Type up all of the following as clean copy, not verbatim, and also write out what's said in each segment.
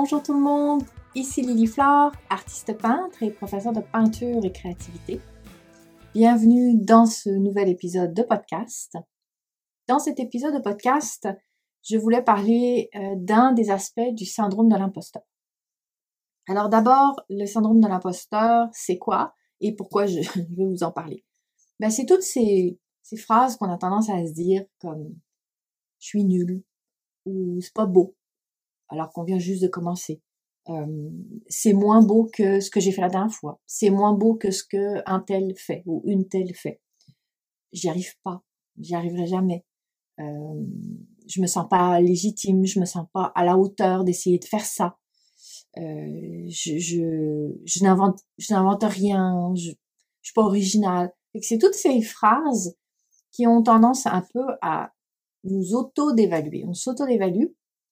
Bonjour tout le monde, ici Lily Flore, artiste peintre et professeure de peinture et créativité. Bienvenue dans ce nouvel épisode de podcast. Dans cet épisode de podcast, je voulais parler d'un des aspects du syndrome de l'imposteur. Alors d'abord, le syndrome de l'imposteur, c'est quoi et pourquoi je veux vous en parler? C'est toutes ces phrases qu'on a tendance à se dire comme « je suis nulle » ou « c'est pas beau » alors qu'on vient juste de commencer. C'est moins beau que ce que j'ai fait la dernière fois. C'est moins beau que ce que un tel fait ou une telle fait. J'y arrive pas. J'y arriverai jamais. Je me sens pas légitime. Je me sens pas à la hauteur d'essayer de faire ça. Je n'invente rien. Je suis pas originale. Et que c'est toutes ces phrases qui ont tendance un peu à nous auto-dévaluer. On s'auto-dévalue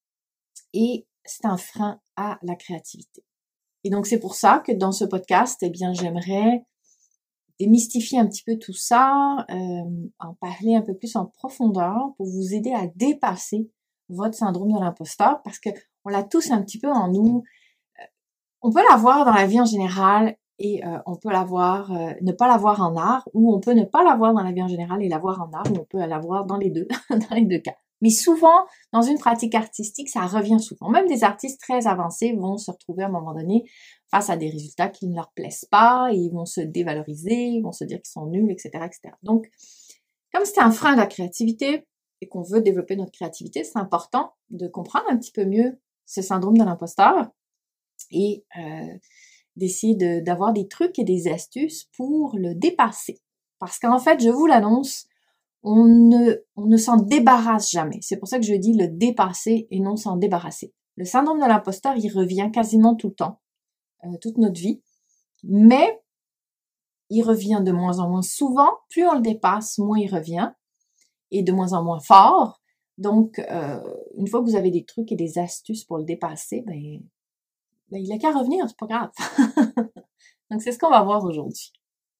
et c'est un frein à la créativité. Et donc, c'est pour ça que dans ce podcast, j'aimerais démystifier un petit peu tout ça, en parler un peu plus en profondeur pour vous aider à dépasser votre syndrome de l'imposteur parce que on l'a tous un petit peu en nous. On peut l'avoir dans la vie en général et on peut l'avoir, ne pas l'avoir en art, ou on peut ne pas l'avoir dans la vie en général et l'avoir en art, ou on peut l'avoir dans les deux, dans les deux cas. Mais souvent, dans une pratique artistique, ça revient souvent. Même des artistes très avancés vont se retrouver à un moment donné face à des résultats qui ne leur plaisent pas, et ils vont se dévaloriser, ils vont se dire qu'ils sont nuls, etc., etc. Donc, comme c'est un frein à la créativité et qu'on veut développer notre créativité, c'est important de comprendre un petit peu mieux ce syndrome de l'imposteur et d'essayer d'avoir des trucs et des astuces pour le dépasser. Parce qu'en fait, je vous l'annonce, on ne s'en débarrasse jamais. C'est pour ça que je dis le dépasser et non s'en débarrasser. Le syndrome de l'imposteur, il revient quasiment tout le temps, toute notre vie, mais il revient de moins en moins souvent. Plus on le dépasse, moins il revient, et de moins en moins fort. Donc, une fois que vous avez des trucs et des astuces pour le dépasser, il n'a qu'à revenir, c'est pas grave. Donc, c'est ce qu'on va voir aujourd'hui.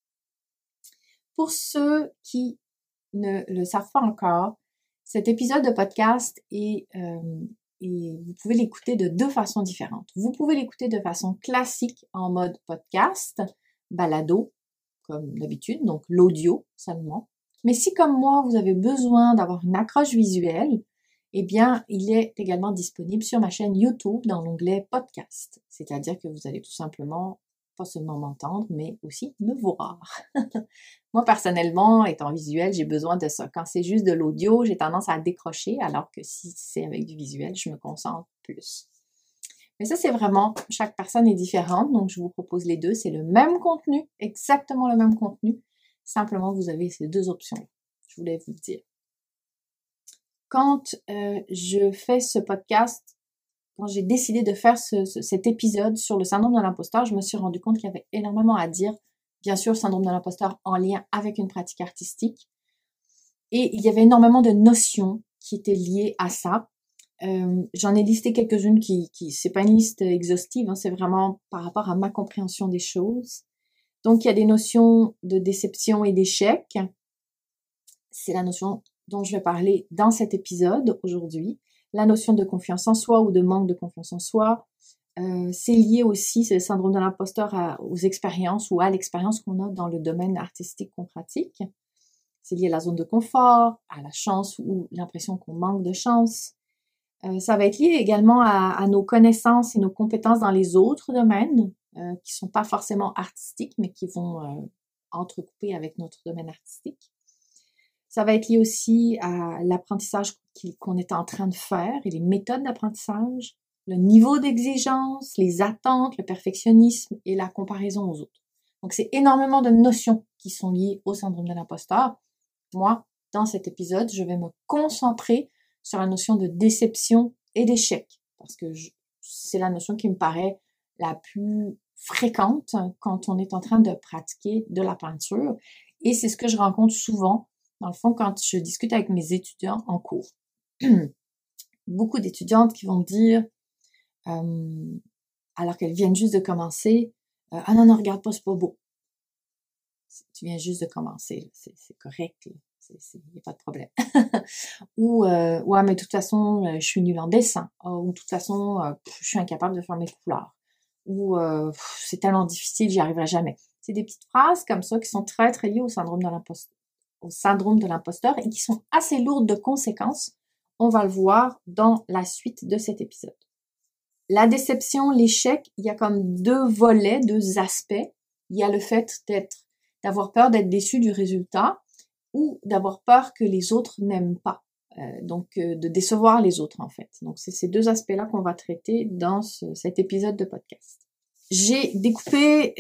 Pour ceux qui ne le savent pas encore, cet épisode de podcast et vous pouvez l'écouter de deux façons différentes. Vous pouvez l'écouter de façon classique en mode podcast, balado, comme d'habitude, donc l'audio seulement. Mais si comme moi, vous avez besoin d'avoir une accroche visuelle, il est également disponible sur ma chaîne YouTube dans l'onglet podcast. C'est-à-dire que vous allez tout simplement pas seulement m'entendre, mais aussi me voir. Moi, personnellement, étant visuel, j'ai besoin de ça. Quand c'est juste de l'audio, j'ai tendance à décrocher, alors que si c'est avec du visuel, je me concentre plus. Mais ça, c'est vraiment, chaque personne est différente, donc je vous propose les deux. C'est le même contenu, exactement le même contenu. Simplement, vous avez ces deux options. Je voulais vous le dire. Quand je fais ce podcast, quand j'ai décidé de faire cet épisode sur le syndrome de l'imposteur, je me suis rendu compte qu'il y avait énormément à dire. Bien sûr, le syndrome de l'imposteur en lien avec une pratique artistique. Et il y avait énormément de notions qui étaient liées à ça. J'en ai listé quelques-unes qui c'est pas une liste exhaustive, hein, c'est vraiment par rapport à ma compréhension des choses. Donc, il y a des notions de déception et d'échec. C'est la notion dont je vais parler dans cet épisode aujourd'hui. La notion de confiance en soi ou de manque de confiance en soi. C'est lié aussi, c'est le syndrome de l'imposteur aux expériences ou à l'expérience qu'on a dans le domaine artistique qu'on pratique. C'est lié à la zone de confort, à la chance ou l'impression qu'on manque de chance. Ça va être lié également à nos connaissances et nos compétences dans les autres domaines qui sont pas forcément artistiques, mais qui vont entrecouper avec notre domaine artistique. Ça va être lié aussi à l'apprentissage qu'on est en train de faire et les méthodes d'apprentissage, le niveau d'exigence, les attentes, le perfectionnisme et la comparaison aux autres. Donc, c'est énormément de notions qui sont liées au syndrome de l'imposteur. Moi, dans cet épisode, je vais me concentrer sur la notion de déception et d'échec parce que c'est la notion qui me paraît la plus fréquente quand on est en train de pratiquer de la peinture et c'est ce que je rencontre souvent dans le fond quand je discute avec mes étudiants en cours. Beaucoup d'étudiantes qui vont me dire alors qu'elles viennent juste de commencer « Ah non, regarde pas, c'est pas beau. » Tu viens juste de commencer, c'est correct. il n'y a pas de problème. Ou, ouais, mais de toute façon, je suis nulle en dessin. Ou de toute façon, je suis incapable de faire mes couleurs. Ou, c'est tellement difficile, j'y arriverai jamais. C'est des petites phrases comme ça qui sont très, très liées au syndrome de l'imposteur et qui sont assez lourdes de conséquences. On va le voir dans la suite de cet épisode. La déception, l'échec, il y a comme deux volets, deux aspects. Il y a le fait d'avoir peur d'être déçu du résultat ou d'avoir peur que les autres n'aiment pas. Donc, de décevoir les autres, en fait. Donc, c'est ces deux aspects-là qu'on va traiter dans cet épisode de podcast. J'ai découpé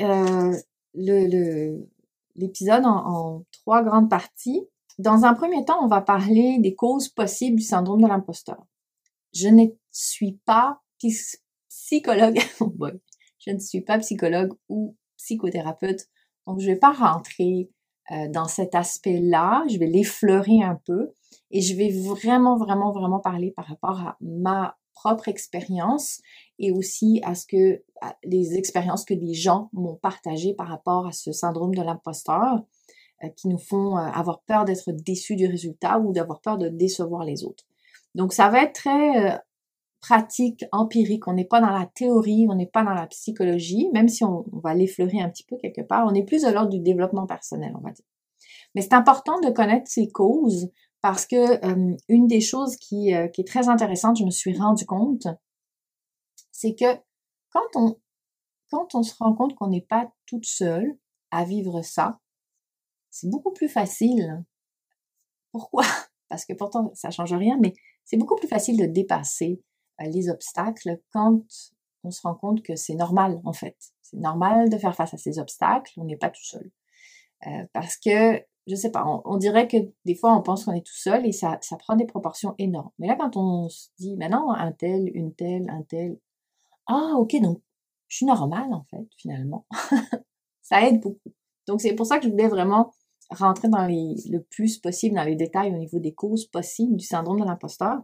l'épisode en trois grandes parties. Dans un premier temps, on va parler des causes possibles du syndrome de l'imposteur. Je ne suis pas psychologue. Je ne suis pas psychologue ou psychothérapeute. Donc, je ne vais pas rentrer dans cet aspect-là. Je vais l'effleurer un peu et je vais vraiment, vraiment, vraiment parler par rapport à ma propre expérience et aussi à les expériences que des gens m'ont partagées par rapport à ce syndrome de l'imposteur qui nous font avoir peur d'être déçus du résultat ou d'avoir peur de décevoir les autres. Donc, ça va être très pratique, empirique. On n'est pas dans la théorie, on n'est pas dans la psychologie, même si on va l'effleurer un petit peu quelque part. On est plus de l'ordre du développement personnel, on va dire. Mais c'est important de connaître ces causes parce que une des choses qui est très intéressante, je me suis rendu compte, c'est que quand on se rend compte qu'on n'est pas toute seule à vivre ça, c'est beaucoup plus facile. Pourquoi? Parce que pourtant, ça change rien, mais c'est beaucoup plus facile de dépasser les obstacles quand on se rend compte que c'est normal, en fait. C'est normal de faire face à ces obstacles, on n'est pas tout seul. Parce que, je sais pas, on dirait que des fois, on pense qu'on est tout seul et ça prend des proportions énormes. Mais là, quand on se dit, ben non, un tel, une telle, un tel, ah, ok, donc, je suis normale, en fait, finalement. Ça aide beaucoup. Donc, c'est pour ça que je voulais vraiment rentrer le plus possible dans les détails au niveau des causes possibles du syndrome de l'imposteur.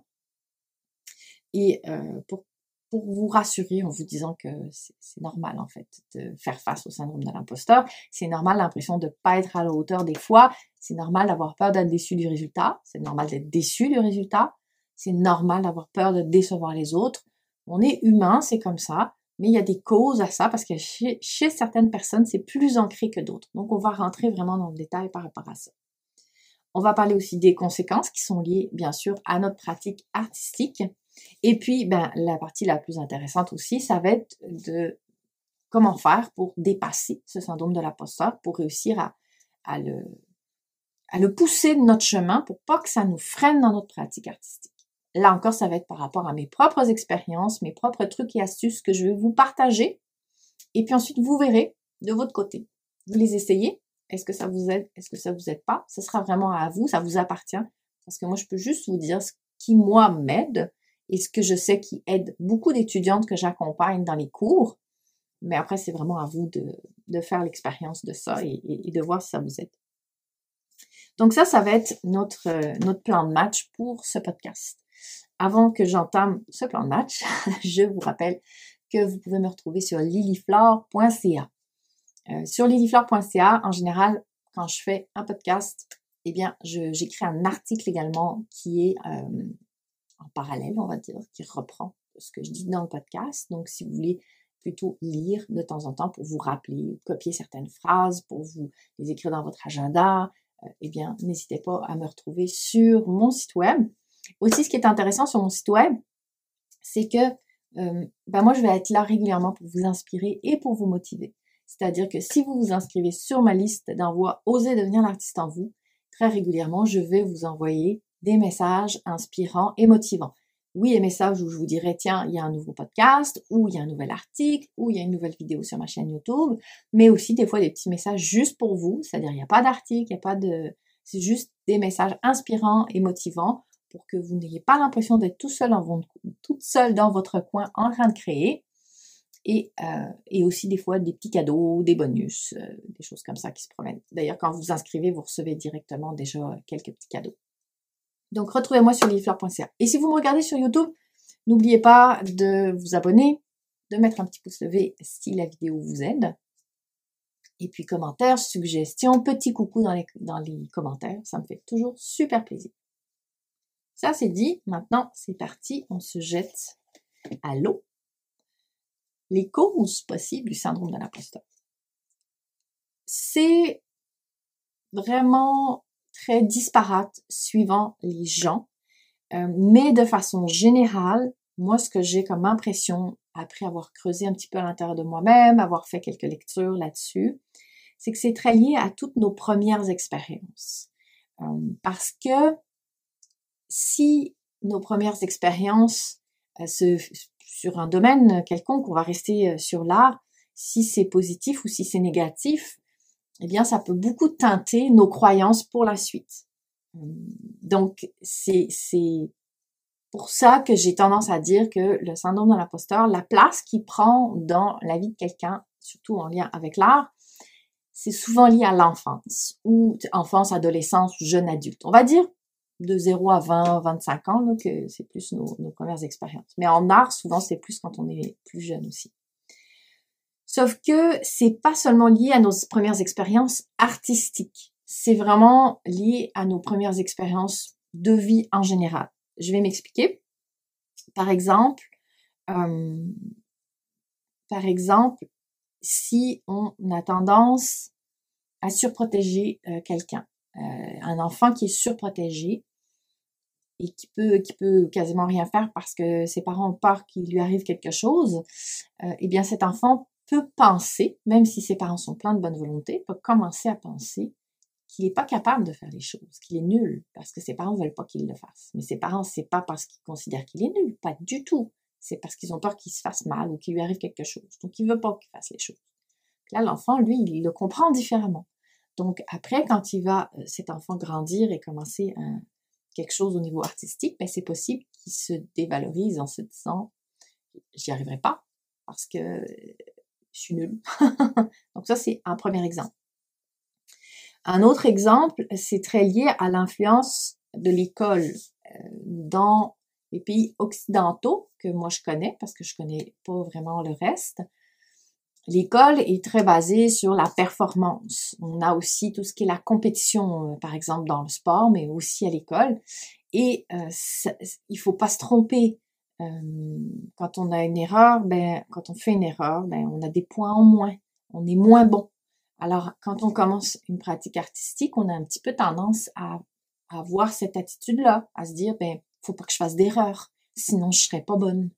Et pour vous rassurer en vous disant que c'est normal, en fait, de faire face au syndrome de l'imposteur. C'est normal l'impression de ne pas être à la hauteur des fois. C'est normal d'avoir peur d'être déçu du résultat. C'est normal d'être déçu du résultat. C'est normal d'avoir peur de décevoir les autres. On est humain, c'est comme ça. Mais il y a des causes à ça parce que chez certaines personnes, c'est plus ancré que d'autres. Donc, on va rentrer vraiment dans le détail par rapport à ça. On va parler aussi des conséquences qui sont liées, bien sûr, à notre pratique artistique. Et puis, la partie la plus intéressante aussi, ça va être de comment faire pour dépasser ce syndrome de l'imposteur, pour réussir à le pousser de notre chemin pour pas que ça nous freine dans notre pratique artistique. Là encore, ça va être par rapport à mes propres expériences, mes propres trucs et astuces que je vais vous partager. Et puis ensuite, vous verrez de votre côté. Vous les essayez. Est-ce que ça vous aide? Est-ce que ça vous aide pas? Ce sera vraiment à vous, ça vous appartient. Parce que moi, je peux juste vous dire ce qui, moi, m'aide et ce que je sais qui aide beaucoup d'étudiantes que j'accompagne dans les cours. Mais après, c'est vraiment à vous de faire l'expérience de ça et de voir si ça vous aide. Donc ça va être notre plan de match pour ce podcast. Avant que j'entame ce plan de match, je vous rappelle que vous pouvez me retrouver sur lilyflore.ca. Sur lilyflore.ca, en général, quand je fais un podcast, eh bien, j'écris un article également qui est en parallèle, on va dire, qui reprend ce que je dis dans le podcast. Donc, si vous voulez plutôt lire de temps en temps pour vous rappeler, copier certaines phrases, pour vous les écrire dans votre agenda, eh bien, n'hésitez pas à me retrouver sur mon site web. Aussi, ce qui est intéressant sur mon site web, c'est que moi, je vais être là régulièrement pour vous inspirer et pour vous motiver. C'est-à-dire que si vous vous inscrivez sur ma liste d'envoi Osez devenir l'artiste en vous, très régulièrement, je vais vous envoyer des messages inspirants et motivants. Oui, des messages où je vous dirai, tiens, il y a un nouveau podcast, ou il y a un nouvel article, ou il y a une nouvelle vidéo sur ma chaîne YouTube, mais aussi des fois des petits messages juste pour vous, c'est-à-dire il n'y a pas d'article, c'est juste des messages inspirants et motivants pour que vous n'ayez pas l'impression d'être toute seule dans votre coin en train de créer. Et aussi des fois des petits cadeaux, des bonus, des choses comme ça qui se promènent. D'ailleurs, quand vous vous inscrivez, vous recevez directement déjà quelques petits cadeaux. Donc, retrouvez-moi sur lilyflore.ca. Et si vous me regardez sur YouTube, n'oubliez pas de vous abonner, de mettre un petit pouce levé si la vidéo vous aide. Et puis commentaires, suggestions, petits coucou dans les commentaires, ça me fait toujours super plaisir. Ça c'est dit, maintenant c'est parti, on se jette à l'eau. Les causes possibles du syndrome de l'imposteur. C'est vraiment très disparate suivant les gens, mais de façon générale, moi ce que j'ai comme impression, après avoir creusé un petit peu à l'intérieur de moi-même, avoir fait quelques lectures là-dessus, c'est que c'est très lié à toutes nos premières expériences. Parce que si nos premières expériences sur un domaine quelconque, on va rester sur l'art, si c'est positif ou si c'est négatif, eh bien ça peut beaucoup teinter nos croyances pour la suite. Donc c'est pour ça que j'ai tendance à dire que le syndrome de l'imposteur, la place qu'il prend dans la vie de quelqu'un, surtout en lien avec l'art, c'est souvent lié à l'enfance, ou enfance, adolescence, jeune adulte. On va dire de 0 à 20, 25 ans, là, que c'est plus nos premières expériences. Mais en art, souvent, c'est plus quand on est plus jeune aussi. Sauf que c'est pas seulement lié à nos premières expériences artistiques. C'est vraiment lié à nos premières expériences de vie en général. Je vais m'expliquer. Par exemple, si on a tendance à surprotéger quelqu'un, un enfant qui est surprotégé et qui peut quasiment rien faire parce que ses parents ont peur qu'il lui arrive quelque chose, eh bien cet enfant peut penser, même si ses parents sont pleins de bonne volonté, peut commencer à penser qu'il n'est pas capable de faire les choses, qu'il est nul, parce que ses parents ne veulent pas qu'il le fasse. Mais ses parents, c'est pas parce qu'ils considèrent qu'il est nul, pas du tout. C'est parce qu'ils ont peur qu'il se fasse mal ou qu'il lui arrive quelque chose. Donc, il veut pas qu'il fasse les choses. Là, l'enfant, lui, il le comprend différemment. Donc, après, quand cet enfant grandir et commencer quelque chose au niveau artistique, ben, c'est possible qu'il se dévalorise en se disant « j'y arriverai pas parce que je suis nul ». Donc, ça, c'est un premier exemple. Un autre exemple, c'est très lié à l'influence de l'école dans les pays occidentaux que moi je connais, parce que je connais pas vraiment le reste. L'école est très basée sur la performance. On a aussi tout ce qui est la compétition, par exemple dans le sport, mais aussi à l'école. Et il faut pas se tromper. Quand on a une erreur, quand on fait une erreur, on a des points en moins. On est moins bon. Alors, quand on commence une pratique artistique, on a un petit peu tendance à avoir cette attitude-là, à se dire, faut pas que je fasse d'erreur, sinon je serais pas bonne.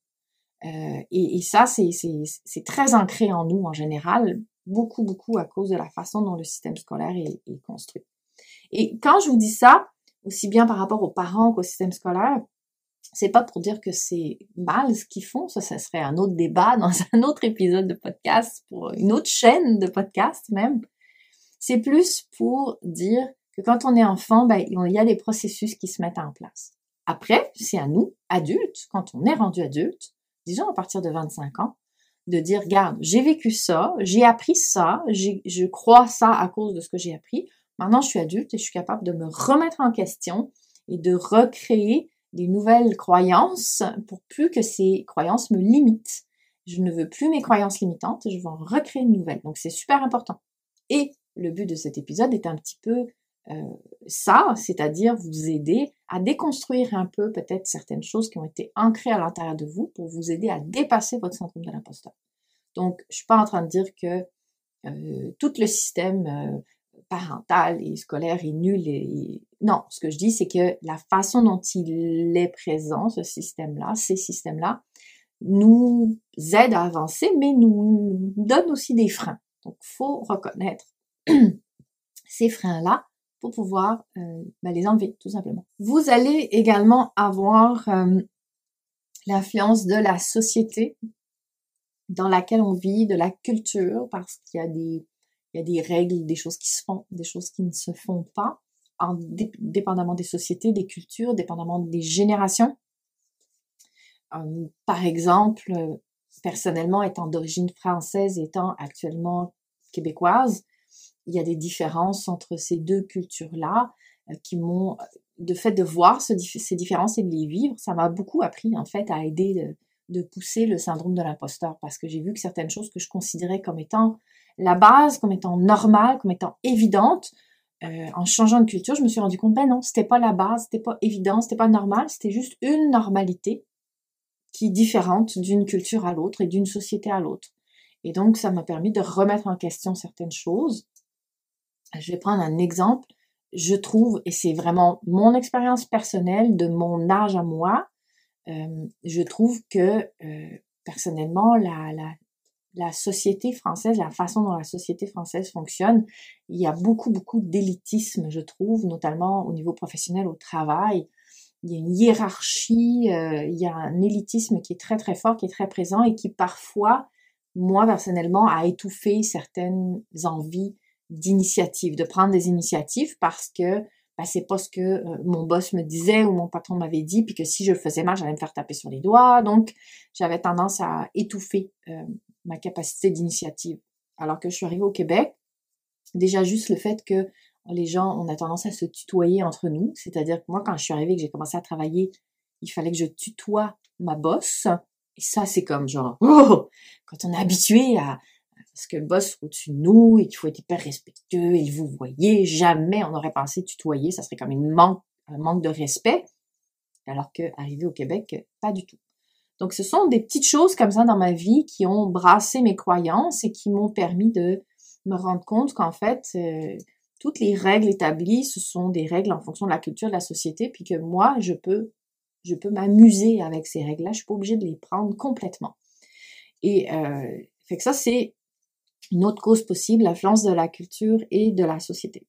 Et ça, c'est très ancré en nous en général, beaucoup à cause de la façon dont le système scolaire est construit. Et quand je vous dis ça, aussi bien par rapport aux parents qu'au système scolaire, c'est pas pour dire que c'est mal ce qu'ils font, ça serait un autre débat dans un autre épisode de podcast, pour une autre chaîne de podcast même. C'est plus pour dire que quand on est enfant, il y a des processus qui se mettent en place. Après, c'est à nous, adultes, quand on est rendu adulte, disons à partir de 25 ans, de dire, regarde, j'ai vécu ça, j'ai appris ça, je crois ça à cause de ce que j'ai appris. Maintenant, je suis adulte et je suis capable de me remettre en question et de recréer des nouvelles croyances pour plus que ces croyances me limitent. Je ne veux plus mes croyances limitantes, je vais en recréer une nouvelle. Donc, c'est super important. Et le but de cet épisode est un petit peu ça, c'est-à-dire vous aider à déconstruire un peu peut-être certaines choses qui ont été ancrées à l'intérieur de vous pour vous aider à dépasser votre syndrome de l'imposteur. Donc, je suis pas en train de dire que tout le système parental et scolaire est nul. Non, ce que je dis, c'est que la façon dont il est présent, ces systèmes-là, nous aident à avancer, mais nous donnent aussi des freins. Donc, il faut reconnaître ces freins-là pour pouvoir les enlever, tout simplement. Vous allez également avoir l'influence de la société dans laquelle on vit, de la culture, parce qu'il y a des règles, des choses qui se font, des choses qui ne se font pas, dépendamment des sociétés, des cultures, dépendamment des générations. Par exemple, personnellement, étant d'origine française, étant actuellement québécoise, il y a des différences entre ces deux cultures-là qui m'ont, de fait de voir ces différences et de les vivre, ça m'a beaucoup appris en fait à aider de pousser le syndrome de l'imposteur parce que j'ai vu que certaines choses que je considérais comme étant la base comme étant normale, comme étant évidente. En changeant de culture, je me suis rendu compte, ben non, c'était pas la base, c'était pas évident, c'était pas normal, c'était juste une normalité qui est différente d'une culture à l'autre et d'une société à l'autre. Et donc, ça m'a permis de remettre en question certaines choses. Je vais prendre un exemple. Je trouve, et c'est vraiment mon expérience personnelle de mon âge à moi, je trouve que personnellement, la société française, la façon dont la société française fonctionne, il y a beaucoup d'élitisme, je trouve, notamment au niveau professionnel, au travail. Il y a une hiérarchie, il y a un élitisme qui est très fort, qui est très présent et qui parfois, moi personnellement, a étouffé certaines envies d'initiative, de prendre des initiatives parce que c'est pas ce que mon boss me disait ou mon patron m'avait dit, puis que si je le faisais mal, j'allais me faire taper sur les doigts. Donc, j'avais tendance à étouffer ma capacité d'initiative. Alors que je suis arrivée au Québec, déjà juste le fait que les gens, on a tendance à se tutoyer entre nous, c'est-à-dire que moi, quand je suis arrivée et que j'ai commencé à travailler, il fallait que je tutoie ma boss, et ça, c'est comme genre, oh, quand on est habitué à parce que le boss est au-dessus de nous et qu'il faut être hyper respectueux et vous voyez, jamais on aurait pensé tutoyer, ça serait comme un manque de respect, alors que arrivé au Québec, pas du tout. Donc, ce sont des petites choses comme ça dans ma vie qui ont brassé mes croyances et qui m'ont permis de me rendre compte qu'en fait, toutes les règles établies, ce sont des règles en fonction de la culture de la société, puis que moi, je peux m'amuser avec ces règles-là, je suis pas obligée de les prendre complètement. Et fait que ça, c'est une autre cause possible, l'influence de la culture et de la société.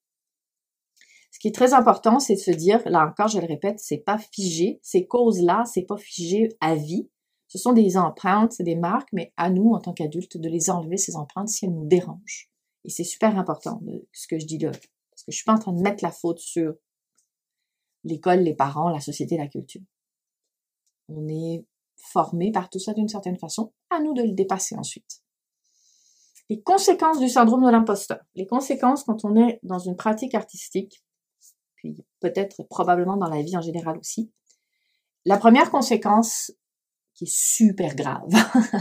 Ce qui est très important, c'est de se dire, là encore, je le répète, c'est pas figé, ces causes-là, c'est pas figé à vie. Ce sont des empreintes, c'est des marques, mais à nous, en tant qu'adultes, de les enlever, ces empreintes, si elles nous dérangent. Et c'est super important, ce que je dis là. Parce que je suis pas en train de mettre la faute sur l'école, les parents, la société, la culture. On est formé par tout ça d'une certaine façon, à nous de le dépasser ensuite. Les conséquences du syndrome de l'imposteur. Les conséquences quand on est dans une pratique artistique, puis peut-être probablement dans la vie en général aussi. La première conséquence, qui est super grave,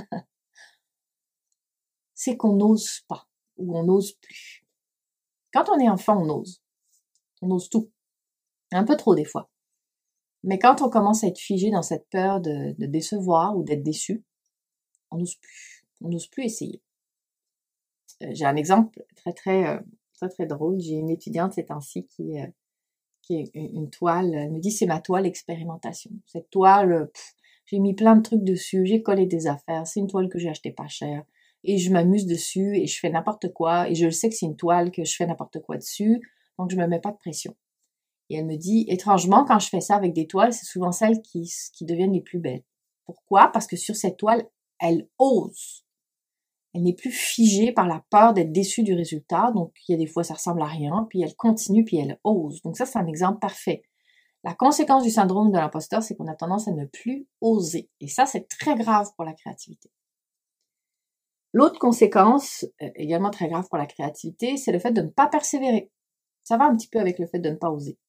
c'est qu'on n'ose pas, ou on n'ose plus. Quand on est enfant, on ose tout. Un peu trop des fois. Mais quand on commence à être figé dans cette peur de décevoir ou d'être déçu, on n'ose plus. On n'ose plus essayer. J'ai un exemple très drôle. J'ai une étudiante ces temps-ci qui est une toile. Elle me dit, c'est ma toile expérimentation. Cette toile, j'ai mis plein de trucs dessus, j'ai collé des affaires. C'est une toile que j'ai achetée pas cher. Et je m'amuse dessus et je fais n'importe quoi. Et je le sais que c'est une toile que je fais n'importe quoi dessus. Donc, je me mets pas de pression. Et elle me dit, étrangement, quand je fais ça avec des toiles, c'est souvent celles qui deviennent les plus belles. Pourquoi? Parce que sur cette toile, elle ose. Elle n'est plus figée par la peur d'être déçue du résultat. Donc, il y a des fois, ça ressemble à rien. Puis, elle continue, puis elle ose. Donc, ça, c'est un exemple parfait. La conséquence du syndrome de l'imposteur, c'est qu'on a tendance à ne plus oser. Et ça, c'est très grave pour la créativité. L'autre conséquence, également très grave pour la créativité, c'est le fait de ne pas persévérer. Ça va un petit peu avec le fait de ne pas oser.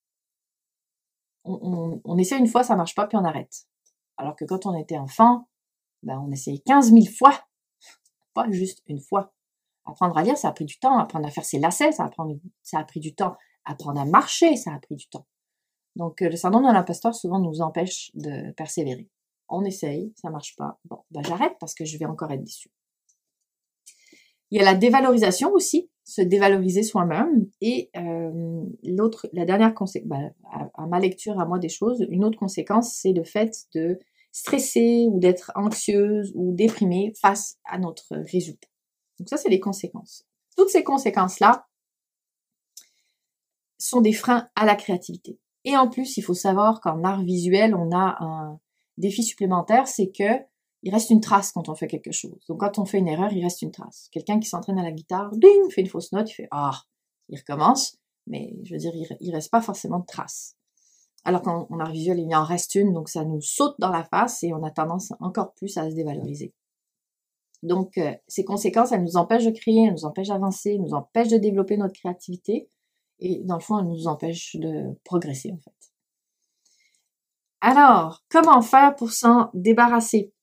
On essaie une fois, ça marche pas, puis on arrête. Alors que quand on était enfant, on essayait 15 000 fois, pas juste une fois. Apprendre à lire, ça a pris du temps. Apprendre à faire ses lacets, ça a pris du temps. Apprendre à marcher, ça a pris du temps. Donc, le syndrome de l'imposteur, souvent, nous empêche de persévérer. On essaye, ça marche pas. Bon, j'arrête parce que je vais encore être déçue. Il y a la dévalorisation aussi, se dévaloriser soi-même. Et la dernière conséquence, à ma lecture, à moi des choses, une autre conséquence, c'est le fait de stresser ou d'être anxieuse ou déprimée face à notre résultat. Donc ça, c'est les conséquences. Toutes ces conséquences-là sont des freins à la créativité. Et en plus, il faut savoir qu'en art visuel, on a un défi supplémentaire, c'est que il reste une trace quand on fait quelque chose. Donc quand on fait une erreur, il reste une trace. Quelqu'un qui s'entraîne à la guitare, ding, fait une fausse note, il fait il recommence, mais je veux dire, il reste pas forcément de trace. Alors qu'en art visuel, il en reste une, donc ça nous saute dans la face et on a tendance encore plus à se dévaloriser. Donc ces conséquences, elles nous empêchent de créer, elles nous empêchent d'avancer, elles nous empêchent de développer notre créativité et dans le fond, elles nous empêchent de progresser en fait. Alors, comment faire pour s'en débarrasser?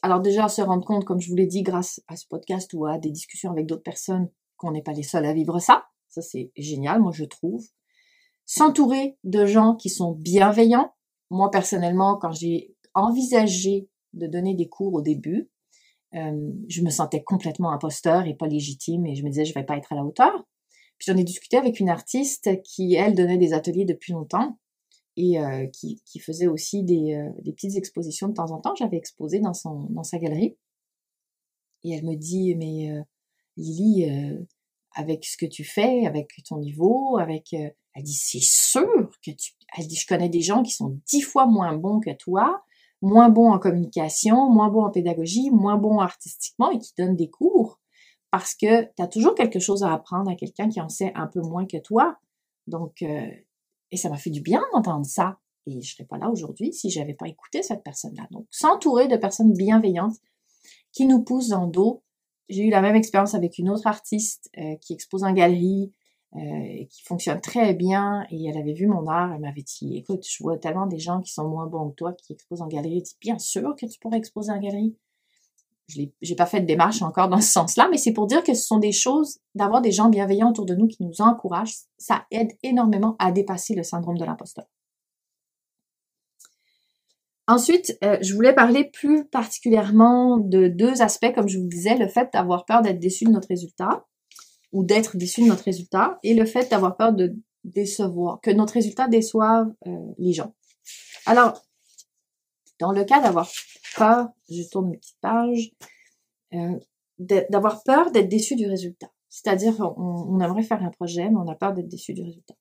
Alors déjà, se rendre compte, comme je vous l'ai dit, grâce à ce podcast ou à des discussions avec d'autres personnes, qu'on n'est pas les seuls à vivre ça. Ça, c'est génial, moi, je trouve. S'entourer de gens qui sont bienveillants. Moi, personnellement, quand j'ai envisagé de donner des cours au début, je me sentais complètement imposteur et pas légitime et je me disais, je vais pas être à la hauteur. Puis j'en ai discuté avec une artiste qui, elle, donnait des ateliers depuis longtemps et qui faisait aussi des petites expositions de temps en temps. J'avais exposé dans sa galerie. Et elle me dit, mais Lily, avec ce que tu fais, avec ton niveau, elle dit, c'est sûr que elle dit, je connais des gens qui sont 10 fois moins bons que toi, moins bons en communication, moins bons en pédagogie, moins bons artistiquement et qui donnent des cours parce que tu as toujours quelque chose à apprendre à quelqu'un qui en sait un peu moins que toi. Donc, et ça m'a fait du bien d'entendre ça. Et je serais pas là aujourd'hui si j'avais pas écouté cette personne-là. Donc, s'entourer de personnes bienveillantes qui nous poussent dans le dos. J'ai eu la même expérience avec une autre artiste qui expose en galerie, qui fonctionne très bien, et elle avait vu mon art, elle m'avait dit, écoute, je vois tellement des gens qui sont moins bons que toi qui exposent en galerie. Elle dit, bien sûr que tu pourrais exposer en galerie. J'ai pas fait de démarche encore dans ce sens-là, mais c'est pour dire que ce sont des choses, d'avoir des gens bienveillants autour de nous qui nous encouragent, ça aide énormément à dépasser le syndrome de l'imposteur. Ensuite, je voulais parler plus particulièrement de 2 aspects, comme je vous disais, le fait d'avoir peur d'être déçu de notre résultat, ou d'être déçu de notre résultat, et le fait d'avoir peur de décevoir, que notre résultat déçoive les gens. Alors, dans le cas d'avoir peur, je tourne une petite page, d'avoir peur d'être déçu du résultat. C'est-à-dire, on aimerait faire un projet, mais on a peur d'être déçu du résultat.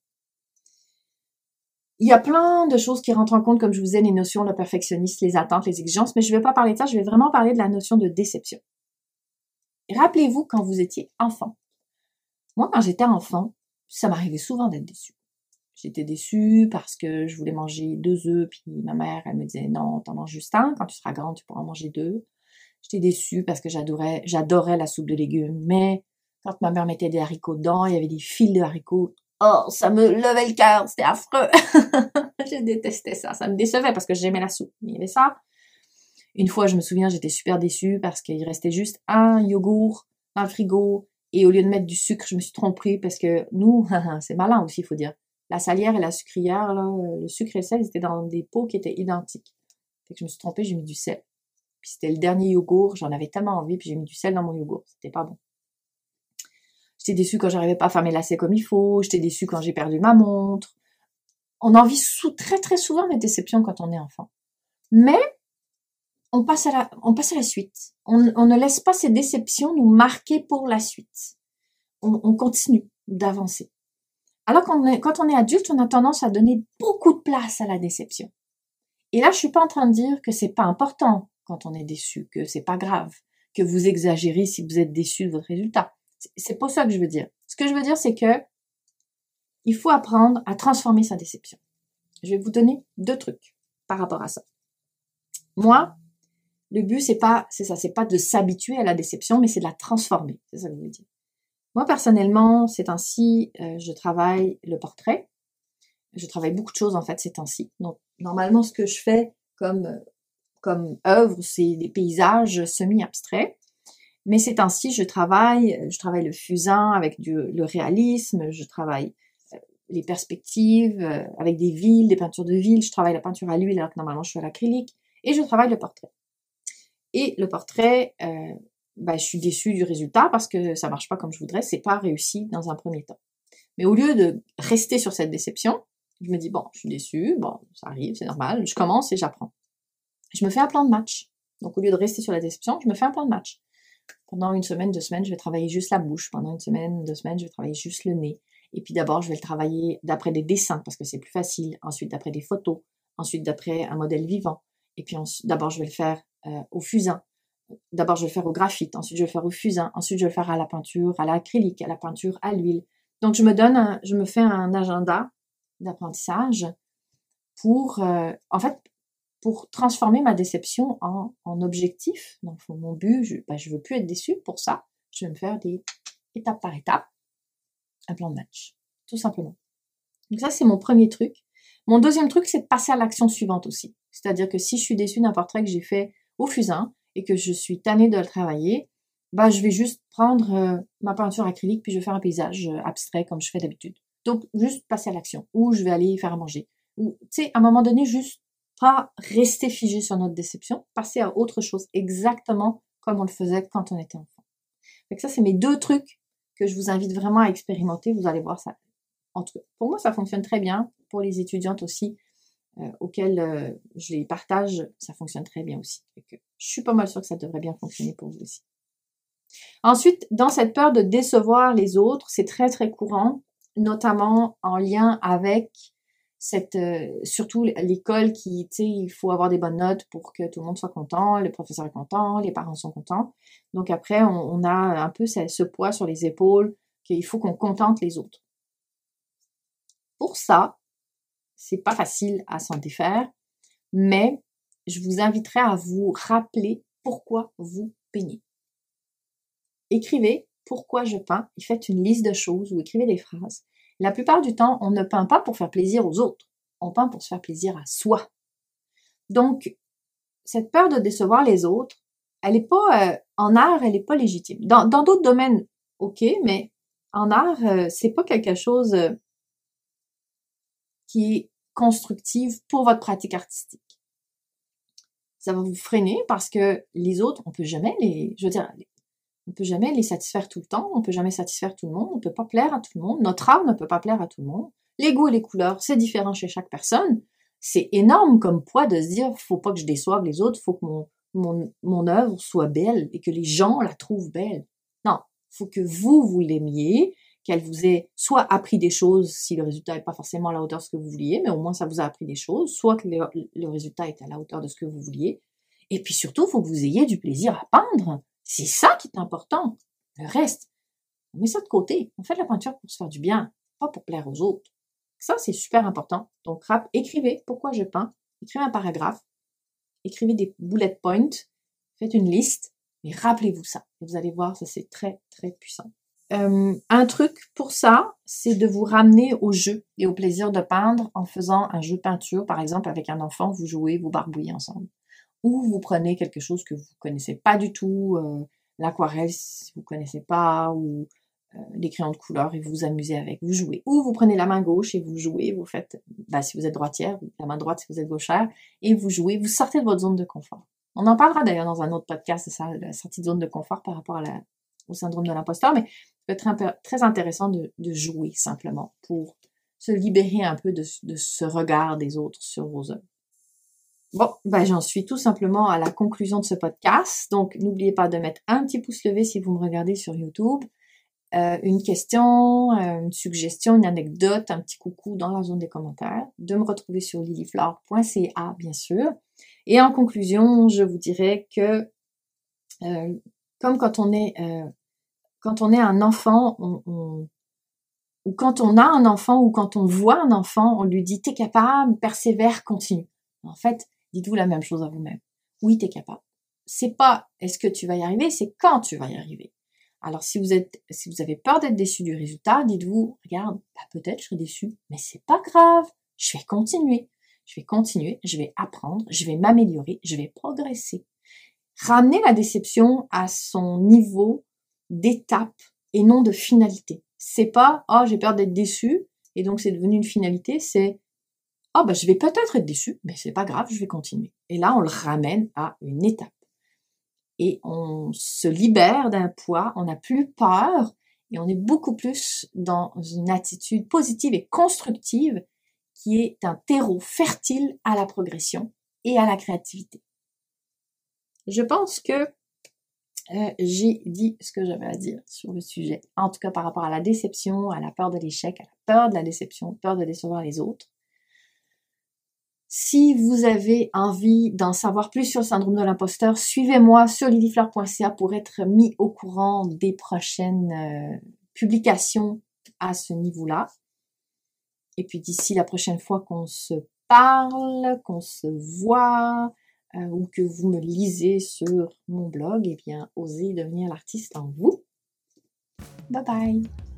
Il y a plein de choses qui rentrent en compte, comme je vous disais, les notions, le perfectionniste, les attentes, les exigences, mais je ne vais pas parler de ça, je vais vraiment parler de la notion de déception. Rappelez-vous quand vous étiez enfant. Moi, quand j'étais enfant, ça m'arrivait souvent d'être déçue. J'étais déçue parce que je voulais manger 2 œufs, puis ma mère, elle me disait, non, t'en manges juste un, quand tu seras grande, tu pourras en manger 2. J'étais déçue parce que j'adorais la soupe de légumes, mais quand ma mère mettait des haricots dedans, il y avait des fils de haricots. Oh, ça me levait le cœur, c'était affreux. Je détestais ça, ça me décevait parce que j'aimais la soupe. Il y avait ça. Une fois, je me souviens, j'étais super déçue parce qu'il restait juste un yogourt dans le frigo et au lieu de mettre du sucre, je me suis trompée parce que nous, c'est malin aussi, il faut dire. La salière et la sucrière, là, le sucre et le sel, ils étaient dans des pots qui étaient identiques. Fait que je me suis trompée, j'ai mis du sel. Puis c'était le dernier yogourt, j'en avais tellement envie, puis j'ai mis du sel dans mon yogourt. C'était pas bon. J'étais déçue quand j'arrivais pas à faire mes lacets comme il faut. J'étais déçue quand j'ai perdu ma montre. On en vit très très souvent des déceptions quand on est enfant. Mais on passe à la suite. On ne laisse pas ces déceptions nous marquer pour la suite. On continue d'avancer. Alors quand on est adulte, on a tendance à donner beaucoup de place à la déception. Et là, je suis pas en train de dire que c'est pas important quand on est déçu, que c'est pas grave, que vous exagérez si vous êtes déçu de votre résultat. C'est pas ça que je veux dire. Ce que je veux dire, c'est que il faut apprendre à transformer sa déception. Je vais vous donner 2 trucs par rapport à ça. Moi, le but, c'est pas de s'habituer à la déception, mais c'est de la transformer. C'est ça que je veux dire. Moi, personnellement, ces temps-ci, je travaille le portrait. Je travaille beaucoup de choses, en fait, ces temps-ci. Donc, normalement, ce que je fais comme œuvre, c'est des paysages semi-abstraits. Mais ces temps-ci, je travaille le fusain avec le réalisme, je travaille les perspectives avec des villes, des peintures de villes, je travaille la peinture à l'huile alors que normalement je suis à l'acrylique, et je travaille le portrait. Et le portrait, je suis déçue du résultat parce que ça marche pas comme je voudrais, c'est pas réussi dans un premier temps. Mais au lieu de rester sur cette déception, je me dis bon, je suis déçue, bon, ça arrive, c'est normal, je commence et j'apprends. Je me fais un plan de match. Donc au lieu de rester sur la déception, je me fais un plan de match. Pendant 1 semaine, 2 semaines, je vais travailler juste la bouche. Pendant 1 semaine, 2 semaines, je vais travailler juste le nez. Et puis d'abord, je vais le travailler d'après des dessins parce que c'est plus facile. Ensuite, d'après des photos. Ensuite, d'après un modèle vivant. Et puis d'abord, je vais le faire au fusain. D'abord, je vais le faire au graphite. Ensuite, je vais le faire au fusain. Ensuite, je vais le faire à la peinture, à l'acrylique, à la peinture à l'huile. Donc, je me fais un agenda d'apprentissage pour transformer ma déception en objectif. Donc, mon but, je veux plus être déçue. Pour ça, je vais me faire des étape par étape, un plan de match, tout simplement. Donc ça, c'est mon premier truc. Mon deuxième truc, c'est de passer à l'action suivante aussi. C'est-à-dire que si je suis déçue d'un portrait que j'ai fait au fusain, et que je suis tannée de le travailler, je vais juste prendre ma peinture acrylique puis je vais faire un paysage abstrait comme je fais d'habitude. Donc, juste passer à l'action. Ou je vais aller faire à manger. Ou, tu sais, à un moment donné, juste pas rester figé sur notre déception, passer à autre chose, exactement comme on le faisait quand on était enfant. Donc ça, c'est mes 2 trucs que je vous invite vraiment à expérimenter. Vous allez voir ça. En tout cas, pour moi, ça fonctionne très bien. Pour les étudiantes aussi, auxquelles je les partage, ça fonctionne très bien aussi. Donc, je suis pas mal sûre que ça devrait bien fonctionner pour vous aussi. Ensuite, dans cette peur de décevoir les autres, c'est très, très courant, notamment en lien avec surtout l'école qui, tu sais, il faut avoir des bonnes notes pour que tout le monde soit content, le professeur est content, les parents sont contents. Donc après, on a un peu ce poids sur les épaules qu'il faut qu'on contente les autres. Pour ça, c'est pas facile à s'en défaire, mais je vous inviterai à vous rappeler pourquoi vous peignez. Écrivez pourquoi je peins et faites une liste de choses ou écrivez des phrases. La plupart du temps, on ne peint pas pour faire plaisir aux autres. On peint pour se faire plaisir à soi. Donc, cette peur de décevoir les autres, elle n'est pas, en art, elle n'est pas légitime. Dans d'autres domaines, ok, mais en art, c'est pas quelque chose qui est constructif pour votre pratique artistique. Ça va vous freiner parce que les autres, on peut jamais on peut jamais les satisfaire tout le temps, on peut jamais satisfaire tout le monde, on peut pas plaire à tout le monde, notre art ne peut pas plaire à tout le monde. Les goûts et les couleurs, c'est différent chez chaque personne. C'est énorme comme poids de se dire, faut pas que je déçoive les autres, faut que mon œuvre soit belle et que les gens la trouvent belle. Non, faut que vous l'aimiez, qu'elle vous ait soit appris des choses si le résultat n'est pas forcément à la hauteur de ce que vous vouliez, mais au moins ça vous a appris des choses, soit que le résultat est à la hauteur de ce que vous vouliez. Et puis surtout, faut que vous ayez du plaisir à peindre. C'est ça qui est important. Le reste, on met ça de côté. On fait de la peinture pour se faire du bien, pas pour plaire aux autres. Ça, c'est super important. Donc, écrivez pourquoi je peins. Écrivez un paragraphe. Écrivez des bullet points. Faites une liste. Mais rappelez-vous ça. Et vous allez voir, ça, c'est très, très puissant. Un truc pour ça, c'est de vous ramener au jeu et au plaisir de peindre en faisant un jeu peinture. Par exemple, avec un enfant, vous jouez, vous barbouillez ensemble. Ou vous prenez quelque chose que vous connaissez pas du tout, l'aquarelle si vous connaissez pas, ou les crayons de couleur et vous vous amusez avec, vous jouez. Ou vous prenez la main gauche et vous jouez, vous faites, si vous êtes droitière, la main droite si vous êtes gauchère, et vous jouez, vous sortez de votre zone de confort. On en parlera d'ailleurs dans un autre podcast, c'est ça, la sortie de zone de confort par rapport au syndrome de l'imposteur, mais ça peut être très intéressant de jouer simplement pour se libérer un peu de ce regard des autres sur vos œuvres. Bon, j'en suis tout simplement à la conclusion de ce podcast. Donc, n'oubliez pas de mettre un petit pouce levé si vous me regardez sur YouTube, une question, une suggestion, une anecdote, un petit coucou dans la zone des commentaires, de me retrouver sur lilyflore.ca, bien sûr. Et en conclusion, je vous dirais que, comme quand on est un enfant, ou quand on a un enfant, ou quand on voit un enfant, on lui dit « t'es capable, persévère, continue ». En fait, dites-vous la même chose à vous-même. Oui, t'es capable. C'est pas est-ce que tu vas y arriver, c'est quand tu vas y arriver. Alors, si vous avez peur d'être déçu du résultat, dites-vous, regarde, peut-être je serai déçu, mais c'est pas grave. Je vais continuer, je vais apprendre, je vais m'améliorer, je vais progresser. Ramenez la déception à son niveau d'étape et non de finalité. C'est pas, j'ai peur d'être déçu, et donc c'est devenu une finalité, c'est je vais peut-être être déçu, mais c'est pas grave, je vais continuer. Et là, on le ramène à une étape. Et on se libère d'un poids, on n'a plus peur, et on est beaucoup plus dans une attitude positive et constructive qui est un terreau fertile à la progression et à la créativité. Je pense que j'ai dit ce que j'avais à dire sur le sujet, en tout cas par rapport à la déception, à la peur de l'échec, à la peur de la déception, peur de décevoir les autres. Si vous avez envie d'en savoir plus sur le syndrome de l'imposteur, suivez-moi sur lilyflore.ca pour être mis au courant des prochaines publications à ce niveau-là. Et puis d'ici la prochaine fois qu'on se parle, qu'on se voit, ou que vous me lisez sur mon blog, osez devenir l'artiste en vous. Bye bye!